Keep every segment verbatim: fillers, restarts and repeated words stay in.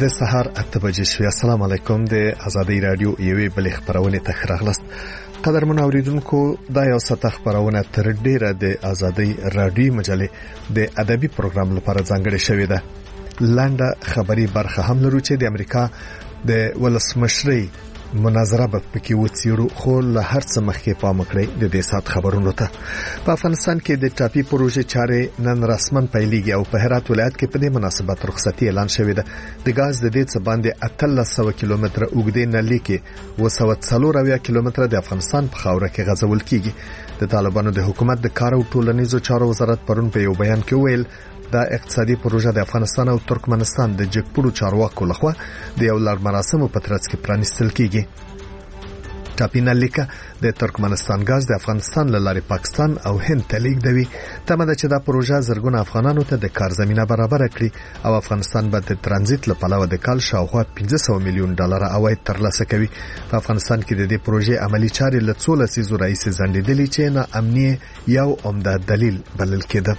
د سهار اته بجې شوې. السلام علیکم. د ازادي رادیو یوې بلې خبرونه ته راغلاست. قدرمن اوریدونکو، دا یو ساته خبرونه تر ډیره د ازادي رادیو مجلې د ادبي پروګرام لپاره ځانګړې شوې ده. لنډه خبري برخه هم لرو چې د امریکا د ولسمشرۍ مناظره به پکې وڅیړو، خو له هر څه مخکې پام وکړئ د دې سات خبرونو ته. په افغانستان کې د ټاپي پروژې چارې نن رسمن پیلېږي او په هرات ولایت کې په دې مناسبت رخصتي اعلان شوې ده. د غاز د دې څه باندې اتلس سوه کیلومتره اوږدې نلۍ کې اوه سوه څلور اویا کیلومتره د افغانستان په خاوره کې غځول کیږي. د طالبانو د حکومت د کار او ټولنیزو چارو وزارت پرون په یو بیان کې ویل دا اقتصادي پروژه د افغانستان او ترکمنستان د جګپړو چارواکو لخوا د یو لړ مراسمو په ترڅ کې پرانیستل کیږي. ټاپي نلۍ د ترکمنستان غاز د افغانستان له لارې پاکستان او هند ته لیږدوي. تمه ده چې دا پروژه زرګونه افغانانو ته د کار زمينه برابر کړي او افغانستان به د ترانزیت لپاره د کال شاوخوا پنځه سوه میلیون ډالر عواید ترلاسه کوي. په افغانستان کې د دې پروژې عملی چارې له څو لسیزو راهیسې ځنډېدلې چې نه امنیت یو عمده دلیل بلل کېده.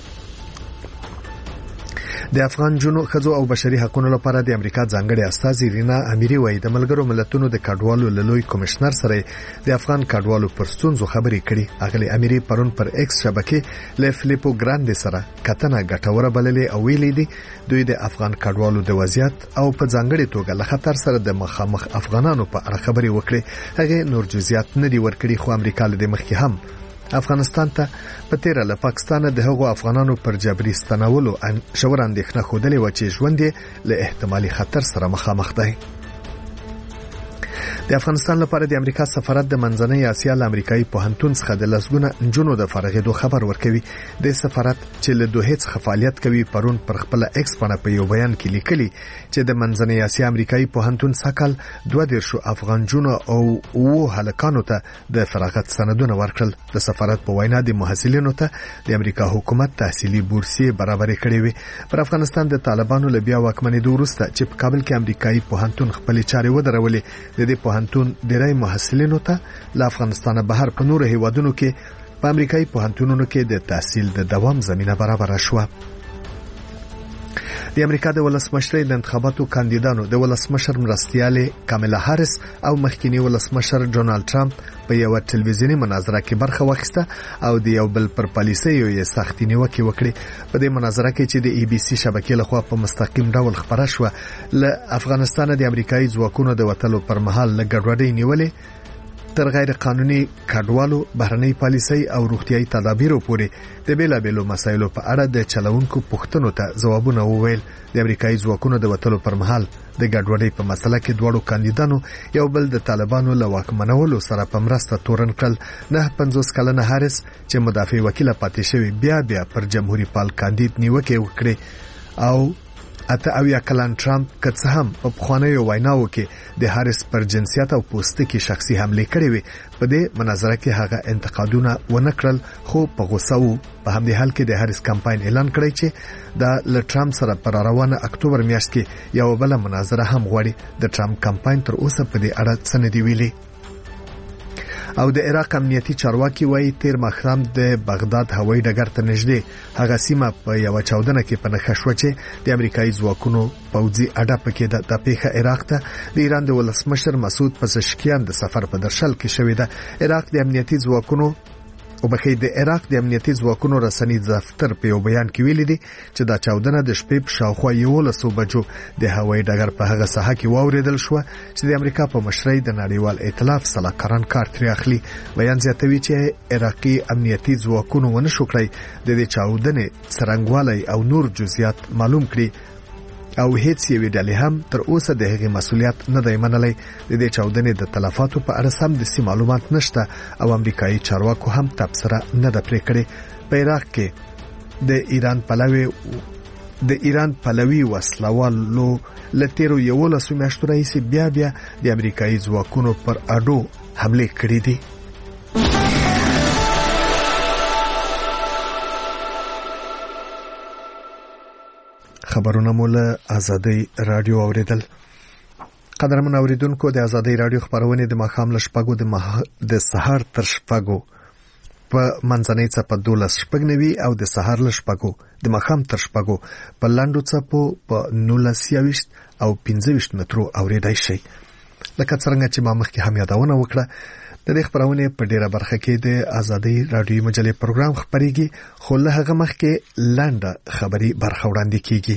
د افغان جنو خزو او بشري حقوقو لپاره د امریکا ځانګړي استازي رینا اميري وایي د ملګرو ملتونو د کډوالو لوی کمشنر سره د افغان کډوالو پر ستونزو خبرې کړي. اغلی اميري پرون پر ایکس شبکې له فلیپو ګراند سره کتنه غټوره بللې او ویلي دي دوی د افغان کډوالو د وضعیت او په ځانګړي توګه له خطر سره د مخامخ افغانانو په اړه خبرې وکړي. هغه نور جزئیات نه دی ورکړي، خو امریکا له مخکې هم افغانستان ته په تیر له پاکستان د هغو افغانانو پر جبري ستنولو ان شور اندېښنه خوده و چې ژوند له احتمالي خطر سره مخامخ دی. د افغانستان لپاره د امریکا سفارت د منځنۍ اسیا له امریکایي پوهنتون څخه د لسګونه نجونو د فارغېدو خبر ورکوي. د سفارت چې له دوه څخه فعالیت کوي پرون پر خپل ایکس باندې په یو بیان کې لیکلي چې د منځنۍ اسیا امریکایي پوهنتون سکل دوه دیرشو افغان جنو او وو هلکانو ته د فراغت سندونه ورکړل. د سفارت په وینا د محصلینو ته د امریکا حکومت تحصیلي بورسي برابرې کړې وي. پر افغانستان د طالبانو له بیا واکمنۍ وروسته چې په کابل کې امریکایي پوهنتون خپل چارې ودرولې، د دې پوهنتون ډیری محصلینو ته له افغانستان بهر په نورو هیوادونو کې په امریکایي پوهنتونونو کې د تحصیل د دوام زمينه برابر شوه. د امریکا د ولسمشرۍ د انتخاباتو کاندیدانو د ولسمشر مرستیاله کاملا هاریس او مخکینی ولسمشر ډونالد ټرمپ په یو ټلویزیونی مناظره کې برخه واخیسته او د یو بل پر پالیسیو یې سختي نیوکه وکړه. په دې مناظره کې چې د ای بي سي شبکې لخوا په مستقیم ډول خبره شوه، له افغانستان د امریکایي ځواکونو د وټلو پر مهال له ګډوډۍ نیولې تر غیر قانوني کډوالو بهرنۍ پالیسۍ او روغتيایي تدابیرو پورې د بیلابېلو مسایلو په اړه د چلوونکو پوښتنو ته ځوابونه وویل. د امریکایي ځواکونو د وټلو پر مهال د ګډوډۍ په مسله کې دوړو کاندیدانو یو بل د طالبانو له واکمنولو سره په مرسته تورن کړل. نه پنځوس کلنه هاریس چې مدافع وکیل پاتې شوی بیا بیا پر جمهوریت پال کاندید نیوکه وکړي او اته اویا کلن ټرمپ که څه هم په خوانیو ویناو کې د هاریس پر جنسیت او پوستکي شخصي حمله کړې وي، په دې مناظره کې هغه انتقادونه ونه کړل، خو په غوسه وو. په همدې حال کې د هاریس کمپاین اعلان کړی چې د ټرمپ سره پر روانه اکتوبر میاشت کې یو بل مناظره هم غواړي. د ټرمپ کمپاین تر اوسه په دې اړه څه نه دی ویلي. او د عراق امنیتي چارواکي وایي تیر ماښام د بغداد هوایي ډګر ته نږدې هغه سیمه په یو چاودنه کې په نښه شوه چې د امریکایي ځواکونو پوځي اډه پکې ده. د پیښه عراق ته د ایران د ولسمشر مسعود پزشکیان د سفر په درشل کې شوې ده. عراق د امنیتي ځواکونو او بخې د عراق د امنیتي ځواکونو رسنی دفتر په یو بیان کې ویلي دي چې دا چاودنه د شپې په شاوخوا یولسو بجو د هوایي ډګر په هغه ساحه کې واوریدل شو چې د امریکا په مشرۍ د نړیوال ائتلاف سلاکاران کار ترې اخلي. بیان زیاتوي چې عراقي امنیتي ځواکونو ونه شو کړی د دې چاودنې څرنګوالی او نور جزئیات معلوم کړي او هیڅ یوې ډلې هم تر اوسه د هغې مسؤلیت نه دی منلی. د دې چاودنې د تلفاتو په اړه سم دسي معلومات نشته او امریکایي چارواکو هم تبصره نه ده پرې کړې. په عراق کې د ایران پلوي د ایران پلوي وسلوالو لتیرو یولسو میاشتو راهیسې بیا بیا د امریکایي ځواکونو پر اډو حمله کړې دي. خبرونه مول ازادي رادیو اوریدل. قدرمن اوریدونکو، د ازادي رادیو خبرونه د ماښام له شپږو د مح... د سهار تر شپږو په منځنۍ څپه دولس شپږ نوي او د سهار له شپږو د ماښام تر شپږو په لاندو څپو په نولس یویشت او پنځه ویشت مترو اورېدای شي. لکه څنګه چې ما مخکې هم یادونه وکړه، د دې خبرونه په ډیره برخه کې د ازادي رادیو مجلې پروګرام خبريږي، خو له هغه مخکې لنډه خبري برخه وړاندې کیږي.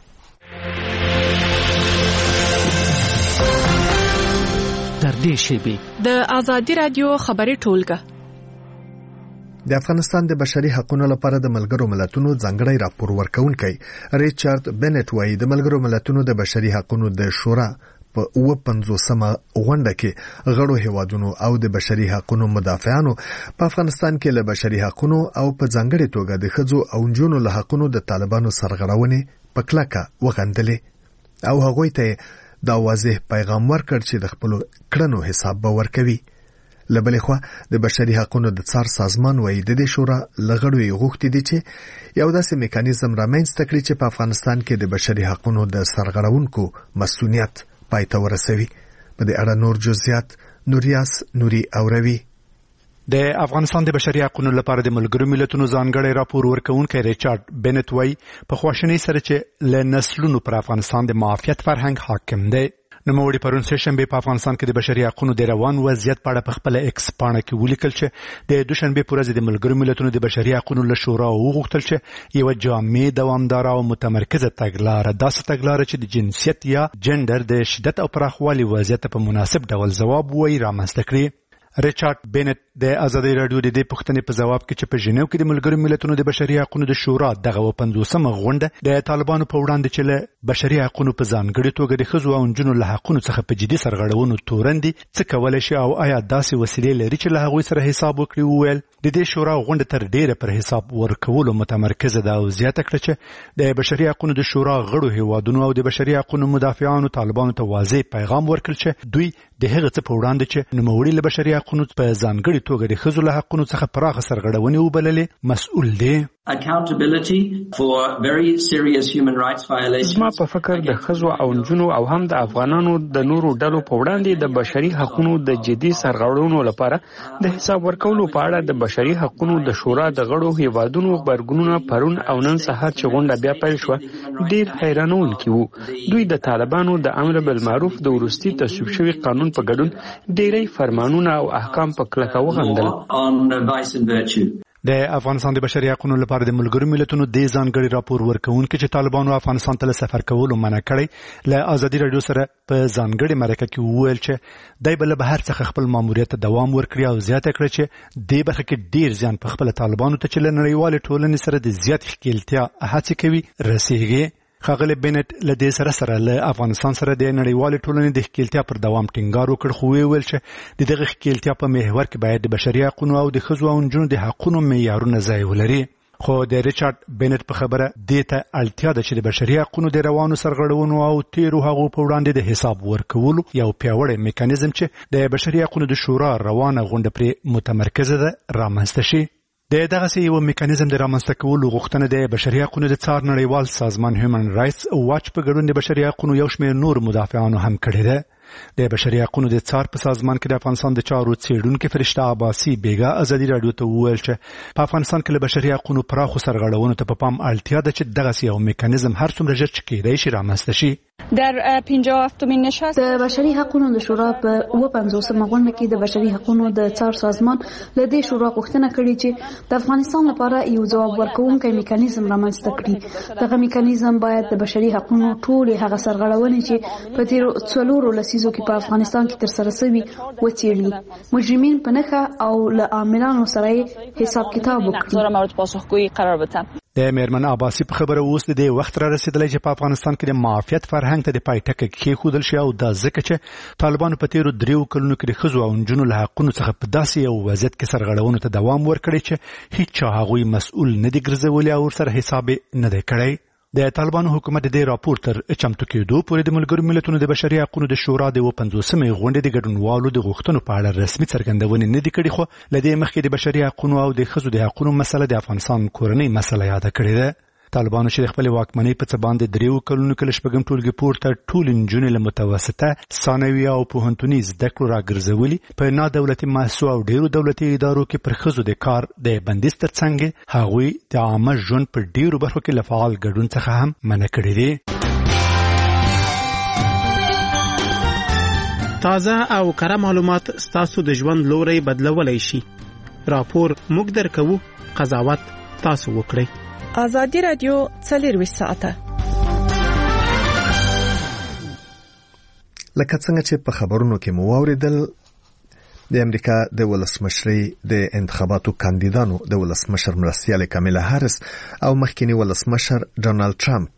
تر دې شیبې د ازادي رادیو خبري ټولګه د افغانستان د بشري حقوقو لپاره د ملګرو ملتونو ځانګړی راپور ورکونکي ریچارډ بنټ وایي د ملګرو ملتونو د بشري حقوقو د شورا په اوه پنځوسمه غونډه کې غړو هیوادونو او د بشري حقوقو مدافعانو په افغانستان کې له بشري حقوقو او په ځانګړي توګه د ښځو او نجونو له حقوقو د طالبانو سرغړونې په کلکه وغندلې او هغوی ته دا واضح پیغام ورکړ چې د خپل کړنو حساب به ورکوي. لبلې خو د بشري حقوقو د څار سازمان وایي د دې شورا لغړو یې غوښتي دي چې یو داسې میکانیزم رامنځته کړي چې په افغانستان کې د بشري حقوقو د سرغړونکو مسؤلیت پای ته ورسوي. په دې اړه نور جزئیات نوریاس نوري اوروي. د افغانستان د بشري حقوقو لپاره د ملګرو ملتونو ځانګړی راپور ورکونکي ریچارډ بنټ وایي په خواشنۍ سره چې ل نسلونو پر افغانستان د معافیت فرهنګ حاکم دی. نو موږ پرون سشنبه په افغانستان کې د بشري حقوقو د روان وضعیت په اړه په خپل ایکس پاڼه کې ولیکل چې د دوشنبه پر ورځ د ملګرو ملتونو د بشري حقوقو له شورا وغوښتل چې یو جامع دوامدار او متمرکزه تګلارې داسې تګلارې چې د جنسیت یا جندر د شدت او پراخوالي وضعیت په مناسب ډول ځواب وایي رامنځته کړي. ریچارډ بنټ د ازادي رادیو د دې پوښتنې په ځواب کې چې په ژنیو کې د ملګرو ملتونو د بشري حقوقو د شورا دغه پنځوسمه غونډه د طالبانو په وړاندې چې له بشري حقوقو په ځانګړي توګه د ښځو او نجونو له حقوقو څخه په جدي سرغړونو تورندي څه کولای شي او آیا داسې وسیلې لري چې له هغوی سره حساب وکړي. وویل د دې شورا غونډه تر ډیره پر حساب ورکولو متمرکزه ده او زیاته کړه چې د بشري حقوقو د شورا غړو هیوادونو او د بشري حقوقو مدافعانو طالبانو ته واضح پیغام ورکړ چې دوی د هغه څه په وړاندې چې نوموړي له بشري حقوقو په ځانګړي توګه د ښځو له حقوقو څخه پراخه سرغړونې وبللې مسؤل دي. زما په فکر د ښځو او نجونو او هم د افغانانو د نورو ډلو په وړاندې د بشري حقوقو د جدي سرغړونو لپاره د حساب ورکولو په اړه د بشري حقوقو د شورا د غړو هیوادونو خبرګونونه پرون او نن سهار چې غونډه بیا پیل شوه ډیر حیرانونکي وو. دوی د طالبانو د امر بالمعروف د وروستي تصویب شوي قانون په ګډون ډیری فرمانونه او احکام په کلکه وغندل. د افغانستان د بشري حقوقو لپاره د ملګرو ملتونو د ځانګړي راپور ورکونکي چې طالبانو افغانستان ته سفر کولو منع کړی له ازادي رادیو سره په ځانګړي مرکه کې وویل چې دای بل بهر څخه خپل ماموریت دوام ورکړي او زیاته کړي چې د برخه کې ډیر ځان په خپل طالبانو ته چې نړیوال ټولنې سره د زیات ښکېلتیا هڅه کوي رسیږي. خاغلی بنټ له دې سره سره له افغانستان سره د نړیوال ټولنې د ښکېلتیا پر دوام ټینګار وکړ، خو ویل چې د دغه ښکېلتیا په محور کې باید د بشري حقوقو او د ښځو او نجونو د حقوقو معیارونه ځای ولري. خو د ریچارډ بنټ په خبره دې ته اړتیا ده چې د بشري حقوقو د روانو سرغړونو او تیرو هغو په وړاندې د حساب ورکولو یو پیاوړی میکانیزم چې د بشري حقوقو د شورا روانه غونډه پرې متمرکزه ده رامنځته شي. د دغه یو میکانیزم د رامنځته کولو غوښتنه د بشري حقوقو د څار نړیوال سازمان هیومن رائټس واچ په ګډون د بشري حقوقو یو شمېر نور مدافعانو هم کړې ده. د بشري حقوقو د څار په سازمان کې د افغانستان د چارو څېړونکي فرشته عباسي بیګا ازادي رادیو ته وویل چې په افغانستان کې د بشري حقوقو پراخو سرغړونو ته په پام اړتیا ده چې دغه یو میکانیزم هر څومره ژر چې کېدای شي رامنځته شي. در پنځه و هفتمین نشست د بشري حقوقو د شورا په اوه پنځوسمه غونډه کې د بشري حقوقو د څار سازمان له دې شورا غوښتنه کړې چې د افغانستان لپاره یو ځواب ورکوونکی میکانیزم رامنځته کړي. دغه میکانیزم باید د بشري حقوقو ټولې هغه سرغړونې چې په تیرو څلورو لسیزو کې په افغانستان کې تر سره شوي وڅېړي، مجرمین په نښه او له عاملانو سره حساب کتاب وکړي. د میرمن عباسي په خبره اوس د دې وخت را رسیدلی چې په افغانستان کې د معافیت فرهنګ ته د پای ټکی کېښودل شي او دا ځکه چې طالبانو په تیرو دریو کلونو کې د ښځو او نجونو له حقونو څخه په داسې یو وضعیت کې سرغړونو ته دوام ورکړی چې هیچا هغوی مسؤل نه دي ګرځولي او ورسره حساب نه دی کړی. د طالبانو حکومت د دې راپور تر چمتو کېدو پورې د ملګرو ملتونو د بشري حقوقو د شورا د اوه پنځوسمې غونډې د ګډونوالو د غوښتنو په اړه رسمي څرګندونې نه دي کړې، خو له دې مخکې د بشري حقوقو او د ښځو د حقوقو مسله د افغانستان کورنۍ مسله یاده کړې ده. طالبانو چې خپل واکمنۍ په څه باندې دریو کلونو کې شپږم ټولګي پورته ټول نجونې له متوسطه ثانوي او پوهنتوني زده کړو راګرځولي. په نه دولتي مؤسسو او ډیرو دولتي ادارو کې پر ښځو د کار د بندیز ترڅنګ هغوی د عامه ژوند په ډیرو برخو کې له فعال ګډون څخه هم منع کړي دي. تازه او کره معلومات ستاسو د ژوند لوري بدلولای شي. راپور موږ درکوو، قضاوت تاسو وکړئ. آزادي رادیو څلرویشت ساعته. لکه څنګه چې په خبرونو کې مو واوریدل، د امریکا د ولسمشرۍ د انتخاباتو کاندیدانو د ولسمشر مرستیال کاملا هارس او مخکنی ولسمشر ډونالد ټرمپ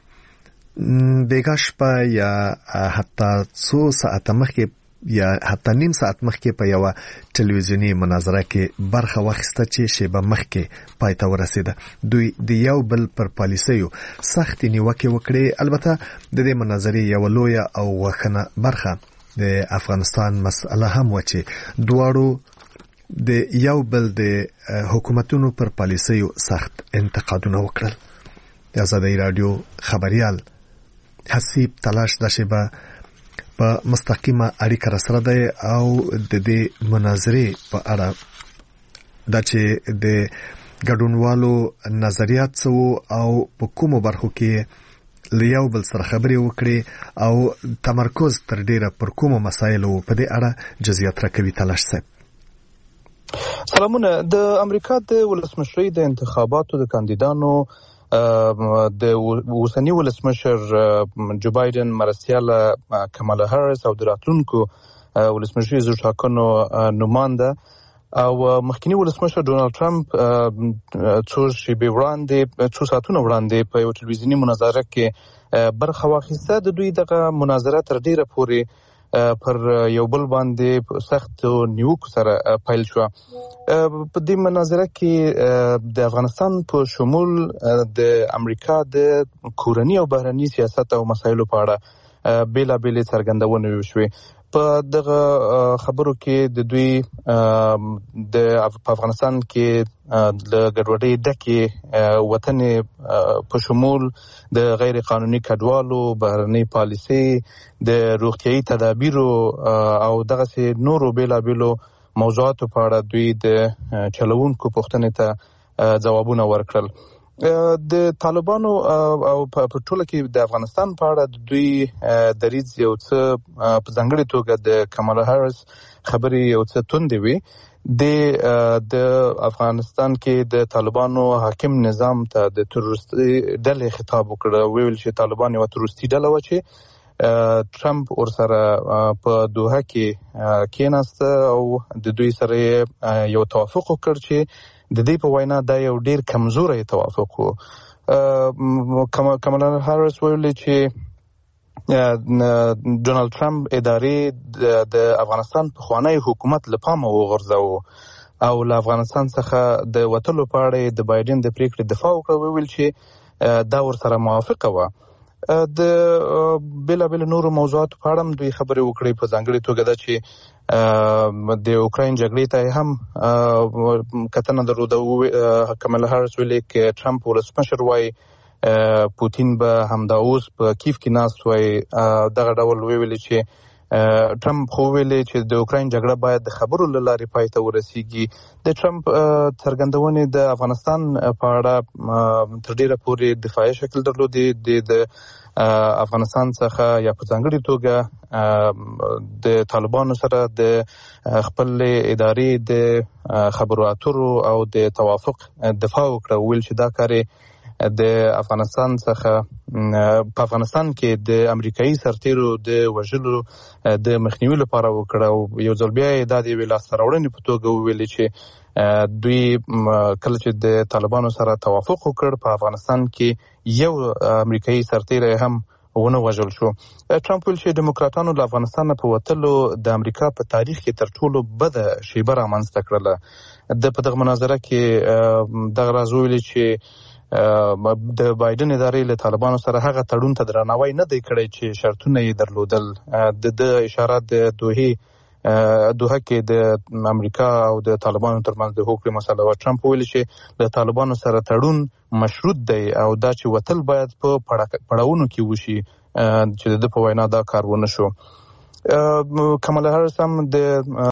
بیګا شپه یا حتی څو ساعته مخکې یا حتی نیم ساعت مخکې په یو ټلویزیونی مناظره کې برخه واخیسته چې شیبه مخکې پای ته ورسیده. دوی د یو بل پر پالیسیو سخت نیوکه وکړي. البته د دې مناظرې یو لوی او وخنه برخه د افغانستان مسله هم و چې دواړو د یو بل د حکومتونو پر پالیسیو سخت انتقادونه وکړل. د آزادۍ رادیو خبريال حسیب تلاش د شیبه په مستقیمه اړیکه سره ده او د دې مناظرې په اړه د چې د ګډونوالو نظریات څه او په کومو برخو کې لیاو بل سره خبرې وکړي او تمرکز تر ډیره پر کومو مسایلو په دې اړه جزئیات راکوي. تلاش صاحب سلامونه. د امریکا د ولسمشرۍ د انتخاباتو د کاندیدانو د اوسنی ولسمشر جو بایدن مرستیال کاملا هارس او د راتلونکو ولسمشر زو ټاکنو نماینده او مخکنی ولسمشر ډونالد ټرمپ څو شیبې وړاندې څو ساعتونه وړاندې په یو ټلویزیونی مناظره کې برخه واخیسته. د دوی دغه مناظره تر ډیره پورې پر یو بل باندې سخت نیوکو سره پیل شو. په دې مناظره کې د افغانستان په شمول د امریکا د کورنی او بهرنی سیاست او مسایلو په اړه بیلا بیل څرګندونه وشوه. په دغه خبرو کې د دوی د افغانستان کې د ګډوډۍ ډکه وطن په شمول د غیر قانوني کډوالو، بهرنی پالیسي، د روغتيایي تدابیرو او دغه نورو بیلا بیلو موضوعاتو په اړه دوی د چلوونکو پوښتنې ته ځوابونه ورکړل. د طالبانو او په ټوله کې د افغانستان په اړه دوی دریځ یو څه په ځانګړي توګه د کاملا هارس خبرې یو څه توندې وي. د افغانستان کې د طالبانو حاکم نظام ته د تروریستي ډلې خطاب وکړ. ویل چې طالبان یو تروریستي ډله و چې ټرمپ ورسره په دوحه کې کېناسته او د دوی سره یو توافق وکړ چې د دې په وینا دا یو ډیر کمزوري توافق وو. کاملا هارس ویل چې ډونالد ټرمپ ادارې د افغانستان په خوانی حکومت لپاره وغورځاو او له افغانستان څخه د وټلو په اړه د بایدن د پریکړې دفاع وکړه. ویل چې دا ورسره موافقه و. د بیلا بیل نورو موضوعاتو په اړه دوی خبرې وکړې. په ځانګړي توګه دا چې د اوکراین جګړې ته هم کتنه درلوده. کاملا هارس ویلي چې ټرمپ ولسمشر وای پوتین به همدا اوس په کیف کې ناست وای. دغه ډول ویلي چې ټرمپ خو ویلي چې د اوکراین جګړه باید د خبرو له لارې پای ته ورسیږي. د ټرمپ څرګندونې د افغانستان په اړه تر ډیره پورې دفاعي شکل درلودي. د افغانستان څخه یا په ځانګړي توګه د طالبانو سره د خپل ادارې د خبرو اترو او د توافق دفاع وکړه. ویل چې دا کار د افغانستان څخه په افغانستان کې د امریکایي سرتیرو د وژلو د مخنیوي لپاره وکړه. او یو ځل بیا د دې ویلا سره په توګه ویل چې دوی کله چې د طالبانو سره توافق وکړ په افغانستان کې یو امریکایي سرتیر هم ونه وژل شو. ټرمپ ویل چې دیموکراتانو له افغانستان په وتلو د امریکا په تاریخ کې تر ټولو بده شیبه رامنځته کړله. د په دغه مناظره کې دغه راز ویل چې د بایدن ادارې له طالبانو سره هغه تړون ته درناوی نه دی کړی چې شرطونه یې درلودل. د د اشاره د دوحې دوحه کې د امریکا او د طالبانو ترمنځ د هوکړې مسله و. ټرمپ ویل چې د طالبانو سره تړون مشروط دی او دا چې وتل باید په پړاوونو کې وشي چې د په وینا دا کار ونه شو. کمالا هریس هم د